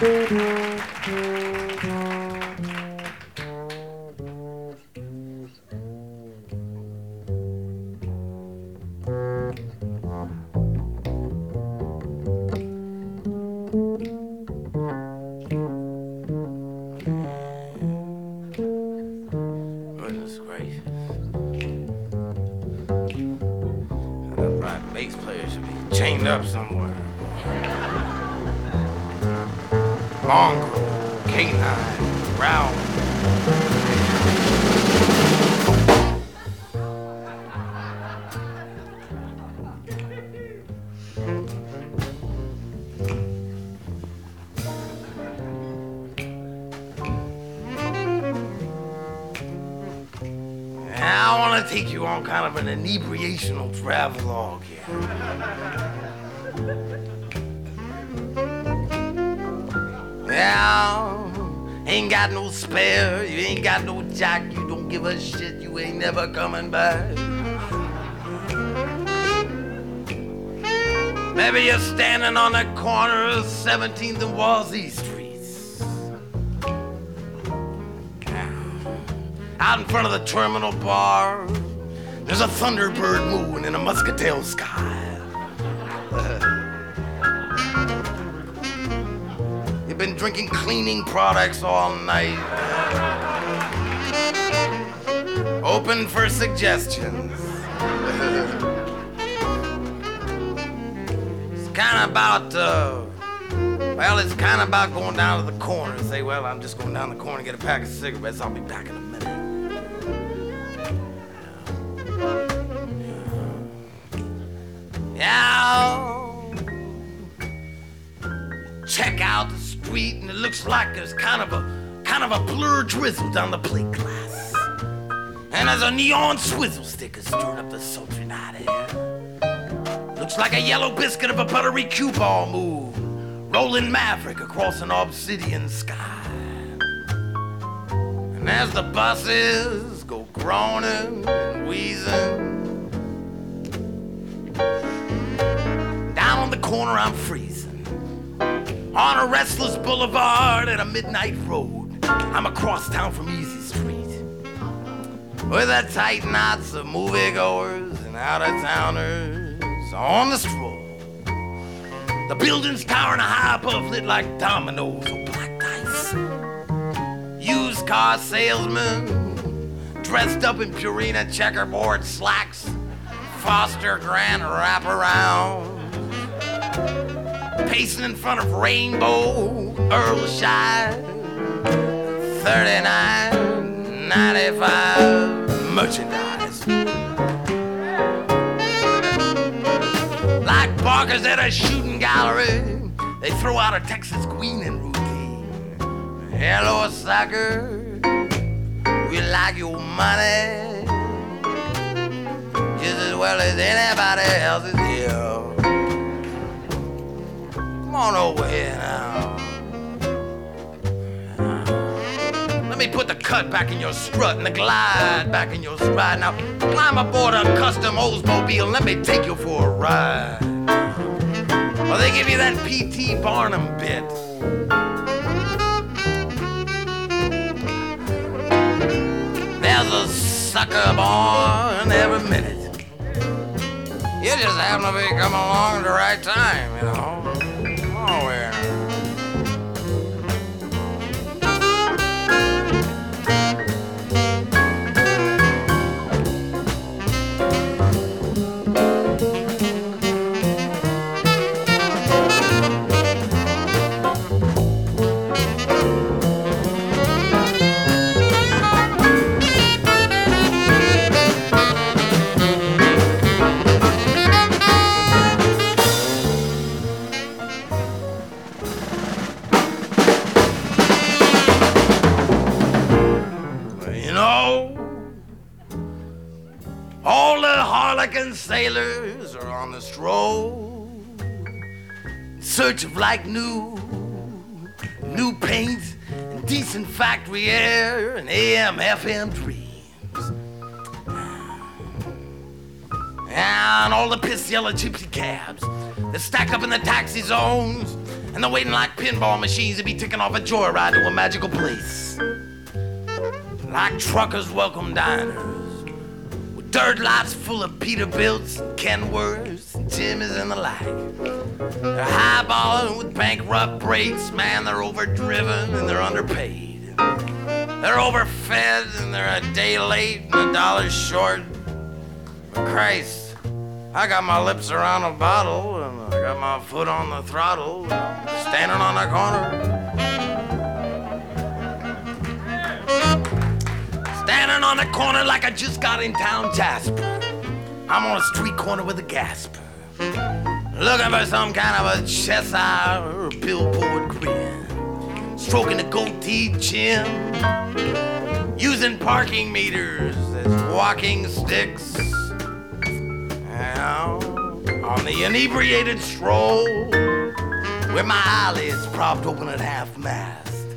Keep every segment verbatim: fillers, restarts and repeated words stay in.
Goodness gracious. That upright bass player should be chained up somewhere. Mongrel, canine, growl. I want to take you on kind of an inebriational travelogue here. Yeah, ain't got no spare, you ain't got no jack, you don't give a shit, you ain't never coming back. Maybe you're standing on the corner of seventeenth and Walsey Streets. Out in front of the terminal bar, there's a thunderbird moon in a muscatel sky. You've been drinking cleaning products all night. Open for suggestions. It's kind of about, uh, well, it's kind of about going down to the corner and say, well, I'm just going down the corner and get a pack of cigarettes. I'll be back in a minute. Yeah. Check out the street and it looks like there's kind of a kind of a blur drizzle down the plate glass. And there's a neon swizzle sticker stirring up the sultry night air. Looks like a yellow biscuit of a buttery cue ball move, rolling maverick across an obsidian sky. And as the buses go groaning and wheezing, down on the corner I'm freezing. On a restless boulevard at a midnight road, I'm across town from Easy Street, with the tight knots of moviegoers and out-of-towners on the stroll. The buildings towering high above, lit like dominoes or black dice. Used car salesmen dressed up in Purina checkerboard slacks, Foster Grant wraparound, pacing in front of Rainbow, Earl Shire, thirty-nine ninety-five merchandise. Like barkers at a shooting gallery, they throw out a Texas Queen in routine. Hello, sucker, we like your money just as well as anybody else's here. Come on over here now. Let me put the cut back in your strut and the glide back in your stride. Now climb aboard a custom Oldsmobile and let me take you for a ride. Well, they give you that P T Barnum bit. There's a sucker born every minute. You just happen to be coming along at the right time, you know. Oh, yeah. Sailors are on the stroll, in search of like new, new paint, and decent factory air, and A M F M dreams. And all the piss yellow gypsy cabs that stack up in the taxi zones And they're waiting like pinball machines to be ticking off a joyride to a magical place. Like truckers welcome diners, with dirt lots full of Peterbilts and Kenworths and Jimmys and the like. They're highballing with bankrupt brakes, man, they're overdriven and they're underpaid. They're overfed and they're a day late and a dollar short. But Christ, I got my lips around a bottle and I got my foot on the throttle, standing on the corner. Standing on the corner like I just got in town Jasper. I'm on a street corner with a gasper, looking for some kind of a Cheshire or a billboard grin, stroking a goatee chin, using parking meters as walking sticks. Now, on the inebriated stroll, with my eyelids propped open at half mast.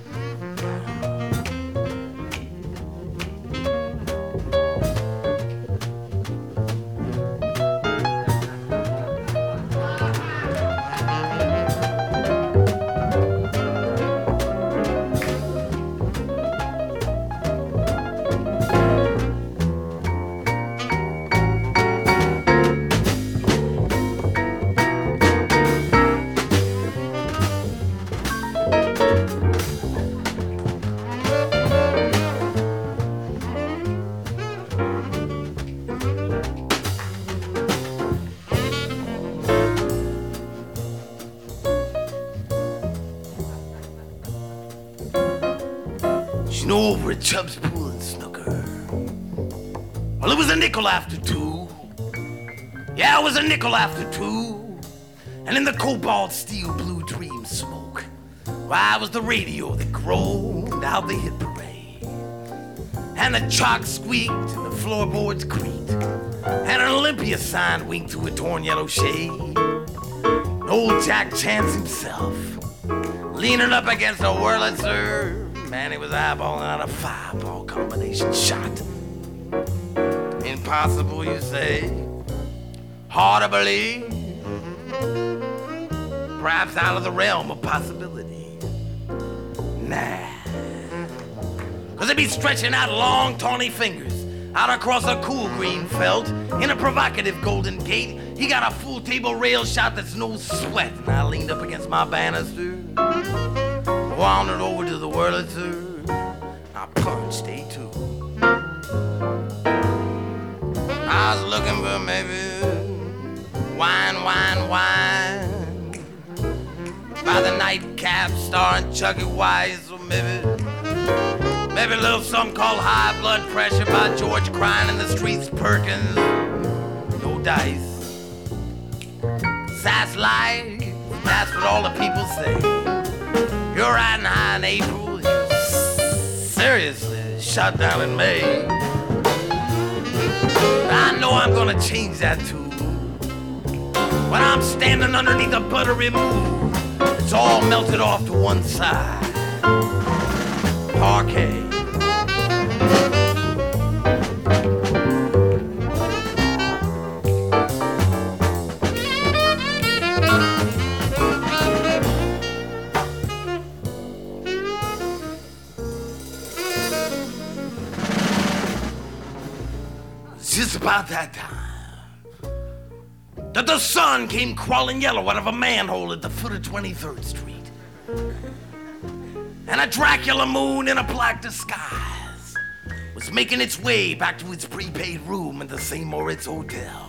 You know, over at Chubb's Pool and Snooker. Well, it was a nickel after two. Yeah, it was a nickel after two. And in the cobalt steel blue dream smoke, why, it was the radio that groaned out the hit parade. And the chalk squeaked and the floorboards creaked. And an Olympia sign winked through a torn yellow shade. And old Jack Chance himself, leaning up against a Wurlitzer. Man, he was eyeballing out a fireball combination shot. Impossible, you say? Hard to believe? Perhaps out of the realm of possibility. Nah. Cause he'd be stretching out long, tawny fingers out across a cool green felt in a provocative golden gate. He got a full table rail shot that's no sweat. And I leaned up against my banister, wandered over to the Wurlitzer, I punched A two. I was looking for maybe wine, wine, wine by the nightcap starring Chucky Wise, or maybe, maybe a little something called High Blood Pressure by George Crying in the Streets Perkins. No dice. That's life, that's what all the people say. You're riding high in April, you're seriously shot down in May. I know I'm gonna change that too. When I'm standing underneath a buttery moon, it's all melted off to one side. Parquet. Just about that time that the sun came crawling yellow out of a manhole at the foot of twenty-third Street. And a Dracula moon in a black disguise was making its way back to its prepaid room in the Saint Moritz Hotel.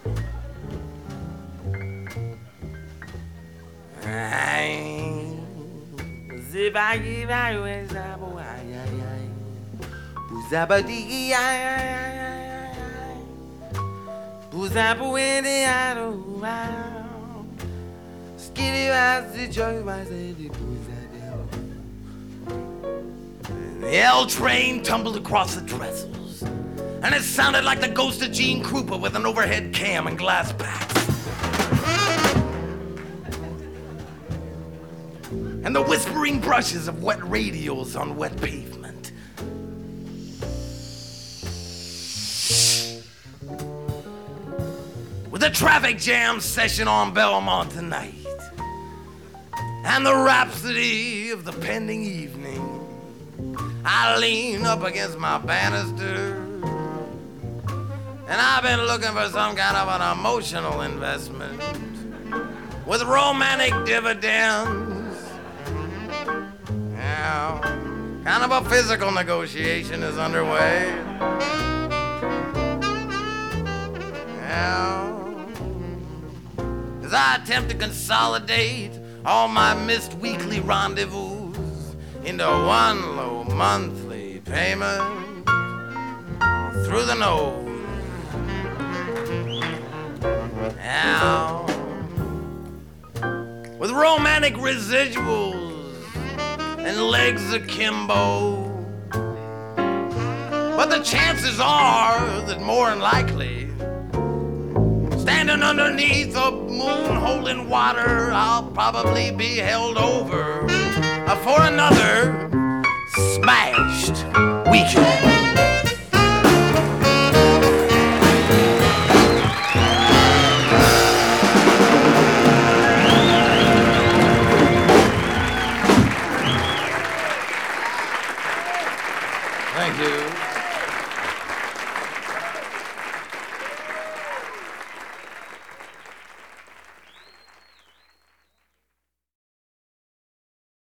The L train tumbled across the trestles, and it sounded like the ghost of Gene Krupa with an overhead cam and glass packs. And the whispering brushes of wet radios on wet pavement. With a traffic jam session on Belmont tonight. and the rhapsody of the pending evening. I lean up against my banister, and I've been looking for some kind of an emotional investment with romantic dividends. Now, kind of a physical negotiation is underway. Now, as I attempt to consolidate all my missed weekly rendezvous into one low monthly payment through the nose. Now, with romantic residuals and legs akimbo, but the chances are that more than likely, standing underneath a moon holding water, I'll probably be held over for another smashed weekend.